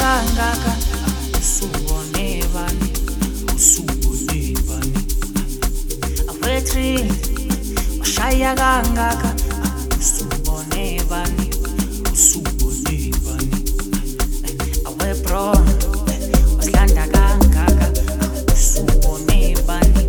kangaka usubone bani usubone bani awetri washaya kangaka usubone bani usubone bani awebro waslanda kangaka usubone bani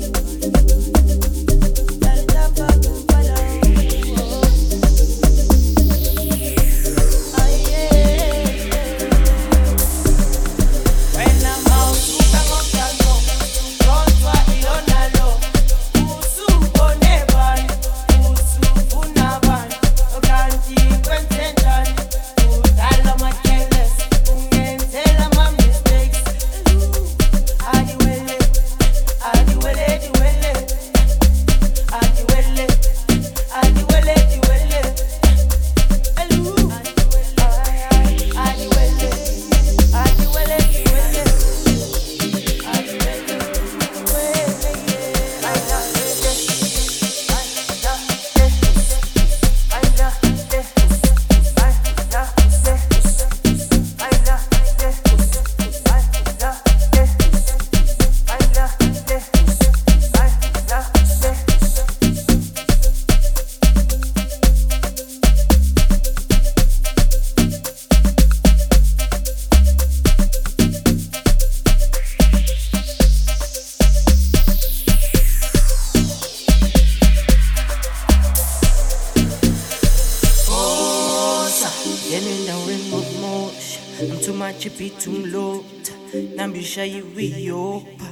Chipitumlota nambisha yiwiyopa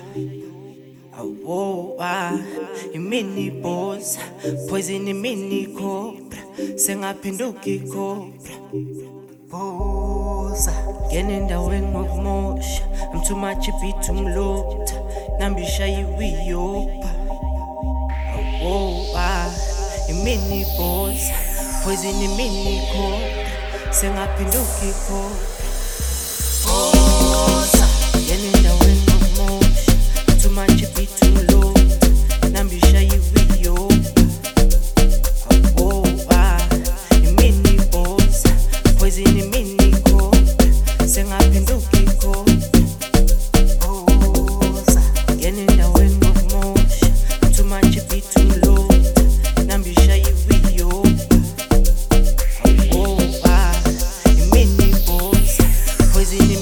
awoa imini boss poison imini cobra sengaphinduki cobra bosa ngenendaweni ngokumosha I'm too much chipitumlota nambisha yiwiyopa awoa imini boss poison imini cobra sengaphinduki cobra yenendaweni ngokumosha too much chipitumlota nambisha yiwiyopa awoa imini boss poison imini cobra sengaphinduki cobra bosa yenendaweni ngokumosha too much chipitumlota nambisha yiwiyopa awoa imini boss poison